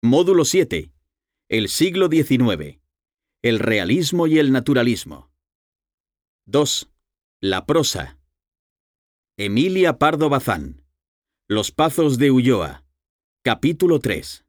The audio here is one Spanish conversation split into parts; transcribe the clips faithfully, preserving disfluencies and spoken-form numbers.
Módulo siete. El siglo diecinueve. El realismo y el naturalismo. dos. La prosa. Emilia Pardo Bazán. Los Pazos de Ulloa. Capítulo tres.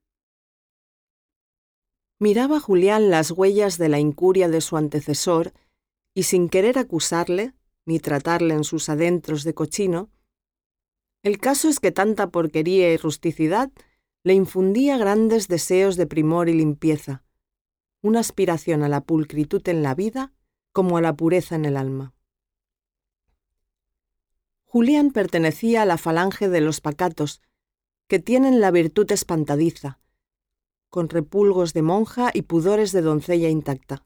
Miraba Julián las huellas de la incuria de su antecesor y, sin querer acusarle, ni tratarle en sus adentros de cochino, el caso es que tanta porquería y rusticidad le infundía grandes deseos de primor y limpieza, una aspiración a la pulcritud en la vida como a la pureza en el alma. Julián pertenecía a la falange de los pacatos, que tienen la virtud espantadiza, con repulgos de monja y pudores de doncella intacta.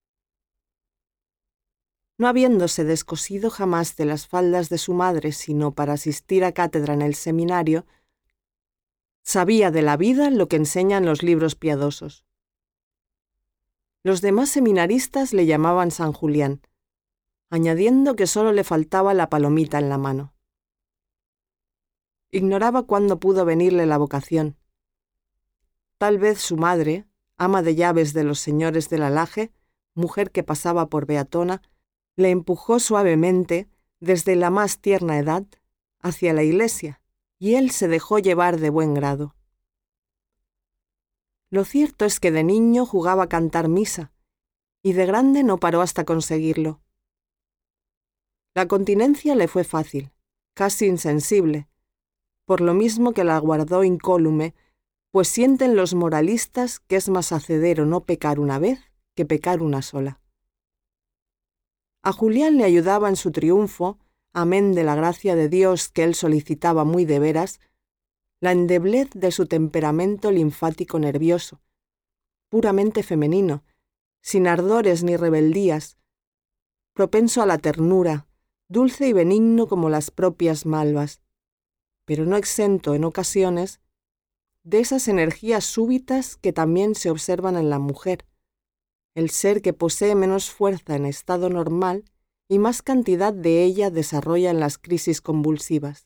No habiéndose descosido jamás de las faldas de su madre sino para asistir a cátedra en el seminario, sabía de la vida lo que enseñan los libros piadosos. Los demás seminaristas le llamaban San Julián, añadiendo que solo le faltaba la palomita en la mano. Ignoraba cuándo pudo venirle la vocación. Tal vez su madre, ama de llaves de los señores de la Laje, mujer que pasaba por beatona, le empujó suavemente, desde la más tierna edad, hacia la iglesia, y él se dejó llevar de buen grado. Lo cierto es que de niño jugaba a cantar misa, y de grande no paró hasta conseguirlo. La continencia le fue fácil, casi insensible, por lo mismo que la guardó incólume, pues sienten los moralistas que es más hacedero no pecar una vez que pecar una sola. A Julián le ayudaba en su triunfo, amén de la gracia de Dios que él solicitaba muy de veras, la endeblez de su temperamento linfático nervioso, puramente femenino, sin ardores ni rebeldías, propenso a la ternura, dulce y benigno como las propias malvas, pero no exento en ocasiones de esas energías súbitas que también se observan en la mujer, el ser que posee menos fuerza en estado normal y más cantidad de ella desarrolla en las crisis convulsivas.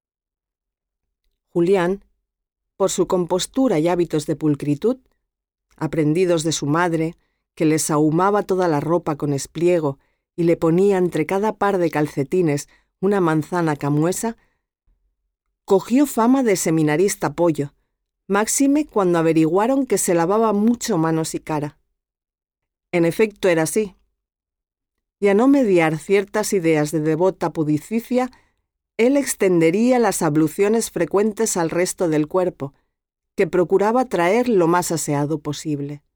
Julián, por su compostura y hábitos de pulcritud, aprendidos de su madre, que le sahumaba toda la ropa con espliego y le ponía entre cada par de calcetines una manzana camuesa, cogió fama de seminarista pollo, máxime cuando averiguaron que se lavaba mucho manos y cara. En efecto era así. Y a no mediar ciertas ideas de devota pudicicia, él extendería las abluciones frecuentes al resto del cuerpo, que procuraba traer lo más aseado posible.